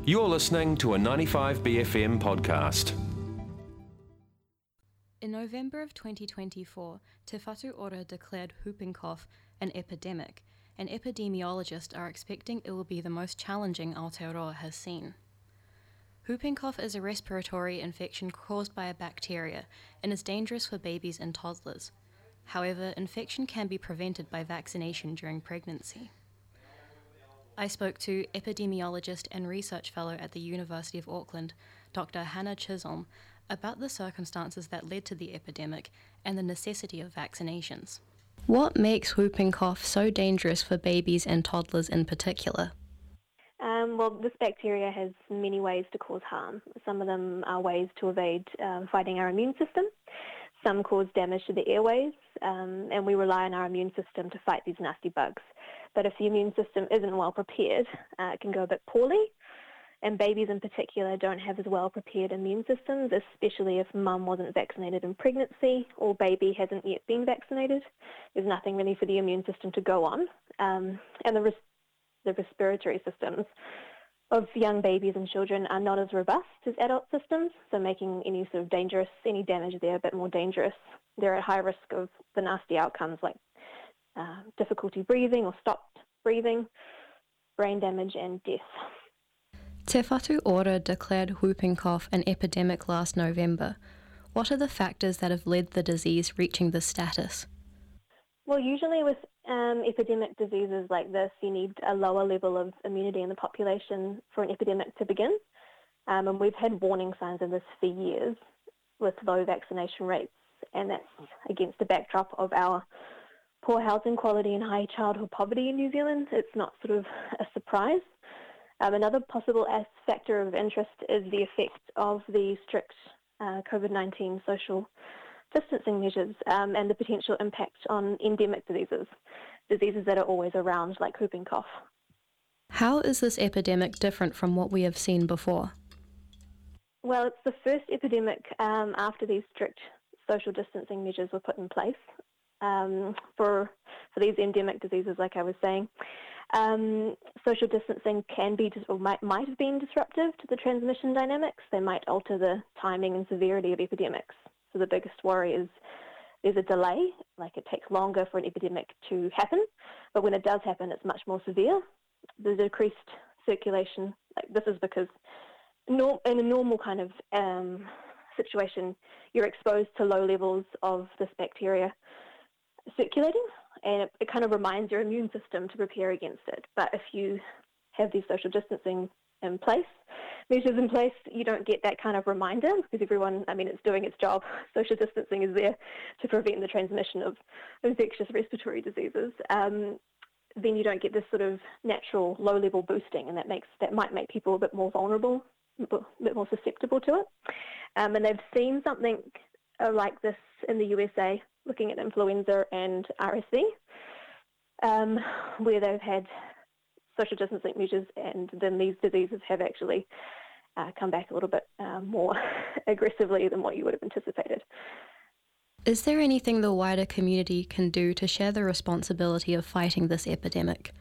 You're listening to a 95BFM podcast. In November of 2024, Te Whatu Ora declared whooping cough an epidemic, and epidemiologists are expecting it will be the most challenging Aotearoa has seen. Whooping cough is a respiratory infection caused by a bacteria and is dangerous for babies and toddlers. However, infection can be prevented by vaccination during pregnancy. I spoke to epidemiologist and research fellow at the University of Auckland, Dr. Hannah Chisholm, about the circumstances that led to the epidemic and the necessity of vaccinations. What makes whooping cough so dangerous for babies and toddlers in particular? Well, this bacteria has many ways to cause harm. Some of them are ways to evade fighting our immune system. Some cause damage to the airways, and we rely on our immune system to fight these nasty bugs. But if the immune system isn't well prepared, it can go a bit poorly. And babies in particular don't have as well prepared immune systems, especially if mum wasn't vaccinated in pregnancy or baby hasn't yet been vaccinated. There's nothing really for the immune system to go on. And the respiratory systems of young babies and children are not as robust as adult systems, so making any damage there a bit more dangerous. They're at high risk of the nasty outcomes like difficulty breathing or stopped breathing, brain damage and death. Te Whatu Ora declared whooping cough an epidemic last November. What are the factors that have led the disease reaching this status? Well, usually with epidemic diseases like this, you need a lower level of immunity in the population for an epidemic to begin. And we've had warning signs of this for years with low vaccination rates, and that's against the backdrop of our poor housing quality and high childhood poverty in New Zealand. It's not sort of a surprise. Another possible factor of interest is the effect of the strict COVID-19 social distancing measures and the potential impact on endemic diseases that are always around, like whooping cough. How is this epidemic different from what we have seen before? Well, it's the first epidemic after these strict social distancing measures were put in place for these endemic diseases, like I was saying. Social distancing can be or might have been disruptive to the transmission dynamics. They might alter the timing and severity of epidemics. So the biggest worry is there's a delay, like it takes longer for an epidemic to happen, but when it does happen, it's much more severe. The decreased circulation, this is because in a normal kind of situation, you're exposed to low levels of this bacteria circulating, and it kind of reminds your immune system to prepare against it. But if you have these social distancing measures in place, you don't get that kind of reminder because everyone, it's doing its job. Social distancing is there to prevent the transmission of infectious respiratory diseases. Then you don't get this sort of natural low-level boosting, and that might make people a bit more vulnerable, a bit more susceptible to it. And they've seen something like this in the USA, looking at influenza and RSV, where they've had social distancing measures, and then these diseases have actually come back a little bit more aggressively than what you would have anticipated. Is there anything the wider community can do to share the responsibility of fighting this epidemic?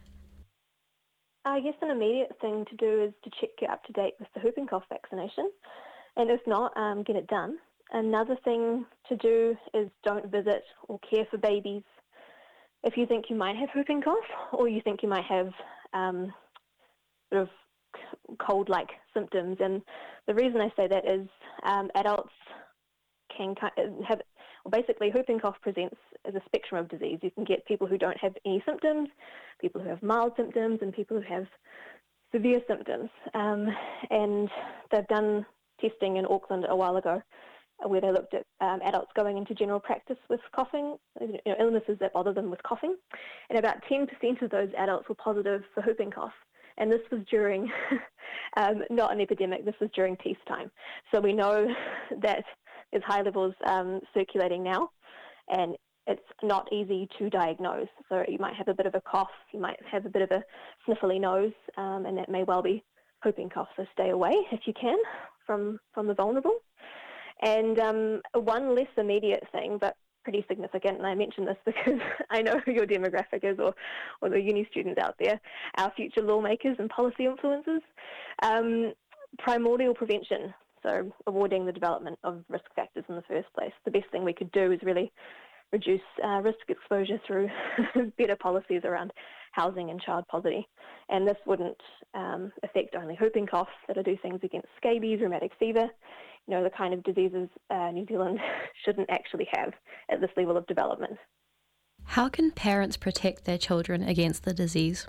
I guess an immediate thing to do is to check you're up to date with the whooping cough vaccination, and if not, get it done. Another thing to do is don't visit or care for babies if you think you might have whooping cough, or you think you might have sort of cold-like symptoms. And the reason I say that is adults can have, basically whooping cough presents as a spectrum of disease. You can get people who don't have any symptoms, people who have mild symptoms, and people who have severe symptoms. And they've done testing in Auckland a while ago where they looked at adults going into general practice with coughing, illnesses that bother them with coughing, and about 10% of those adults were positive for whooping cough. And this was during, not an epidemic, this was during peacetime. So we know that there's high levels circulating now, and it's not easy to diagnose. So you might have a bit of a cough, you might have a bit of a sniffly nose, and that may well be whooping cough. So stay away if you can from the vulnerable. And one less immediate thing, but pretty significant, and I mention this because I know who your demographic is, or the uni students out there, our future lawmakers and policy influencers. Primordial prevention, so avoiding the development of risk factors in the first place. The best thing we could do is really reduce risk exposure through better policies around housing and child poverty. And this wouldn't affect only whooping cough, that'll do things against scabies, rheumatic fever, the kind of diseases New Zealand shouldn't actually have at this level of development. How can parents protect their children against the disease?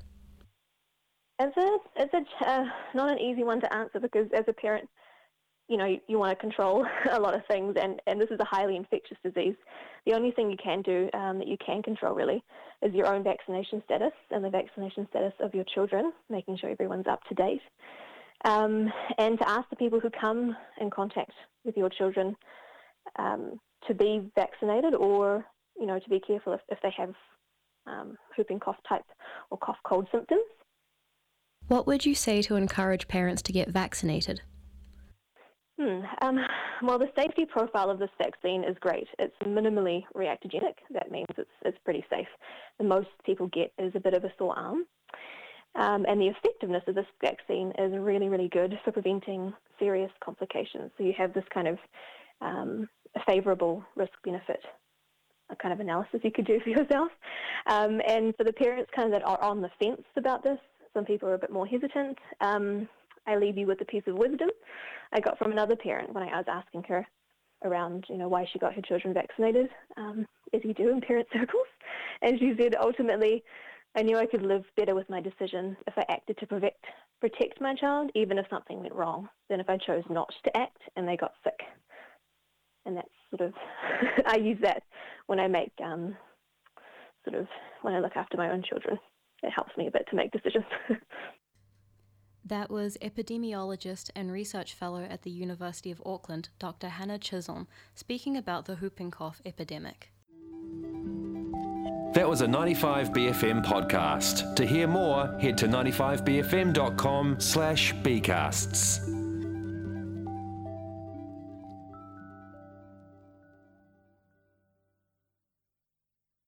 It's not an easy one to answer, because as a parent, you want to control a lot of things, and this is a highly infectious disease. The only thing you can do that you can control really is your own vaccination status and the vaccination status of your children, making sure everyone's up to date. And to ask the people who come in contact with your children to be vaccinated, or, to be careful if they have whooping cough type or cough cold symptoms. What would you say to encourage parents to get vaccinated? Well, the safety profile of this vaccine is great. It's minimally reactogenic. That means it's pretty safe. The most people get is a bit of a sore arm. And the effectiveness of this vaccine is really, really good for preventing serious complications. So you have this kind of favourable risk-benefit kind of analysis you could do for yourself. And for the parents kind of that are on the fence about this, some people are a bit more hesitant. I leave you with a piece of wisdom I got from another parent when I was asking her around, why she got her children vaccinated, as you do in parent circles. And she said, ultimately, I knew I could live better with my decision if I acted to protect my child, even if something went wrong, than if I chose not to act and they got sick. And that's sort of, I use that when I make, when I look after my own children. It helps me a bit to make decisions. That was epidemiologist and research fellow at the University of Auckland, Dr. Hannah Chisholm, speaking about the whooping cough epidemic. That was a 95BFM podcast. To hear more, head to 95bfm.com/bcasts.